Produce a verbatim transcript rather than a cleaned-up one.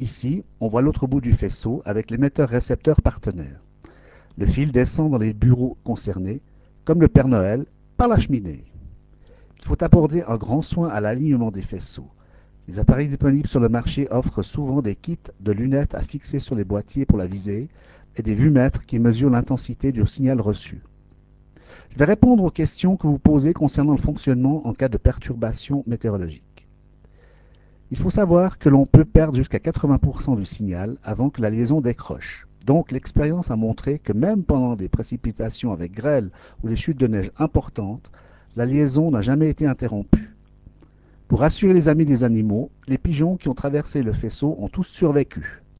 Ici, on voit l'autre bout du faisceau avec l'émetteur-récepteur partenaire. Le fil descend dans les bureaux concernés, comme le Père Noël, par la cheminée. Il faut apporter un grand soin à l'alignement des faisceaux. Les appareils disponibles sur le marché offrent souvent des kits de lunettes à fixer sur les boîtiers pour la visée et des vumètres qui mesurent l'intensité du signal reçu. Je vais répondre aux questions que vous posez concernant le fonctionnement en cas de perturbation météorologique. Il faut savoir que l'on peut perdre jusqu'à quatre-vingts pour cent du signal avant que la liaison décroche. Donc l'expérience a montré que même pendant des précipitations avec grêle ou des chutes de neige importantes, la liaison n'a jamais été interrompue. Pour rassurer les amis des animaux, les pigeons qui ont traversé le faisceau ont tous survécu.